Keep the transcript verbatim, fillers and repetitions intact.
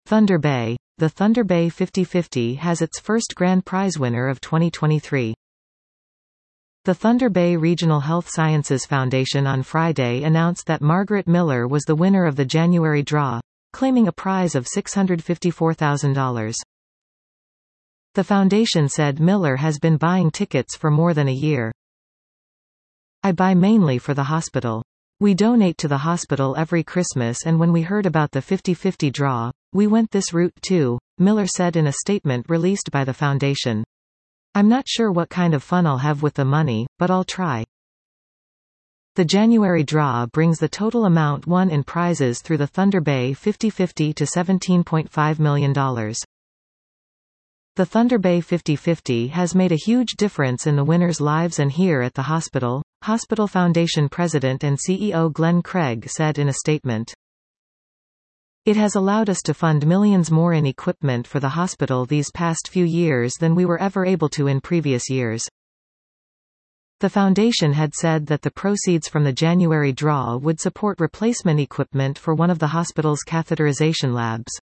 Thunder Bay. The Thunder Bay fifty fifty has its first grand prize winner of twenty twenty-three. The Thunder Bay Regional Health Sciences Foundation on Friday announced that Margaret Miller was the winner of the January draw, claiming a prize of six hundred fifty-four thousand dollars. The foundation said Miller has been buying tickets for more than a year. "I buy mainly for the hospital. We donate to the hospital every Christmas, and when we heard about the fifty fifty draw, we went this route too," Miller said in a statement released by the foundation. "I'm not sure what kind of fun I'll have with the money, but I'll try." The January draw brings the total amount won in prizes through the Thunder Bay fifty fifty to seventeen point five million dollars. The Thunder Bay fifty fifty has made a huge difference in the winners' lives and here at the hospital, Hospital Foundation President and C E O Glenn Craig said in a statement. "It has allowed us to fund millions more in equipment for the hospital these past few years than we were ever able to in previous years." The foundation had said that the proceeds from the January draw would support replacement equipment for one of the hospital's catheterization labs.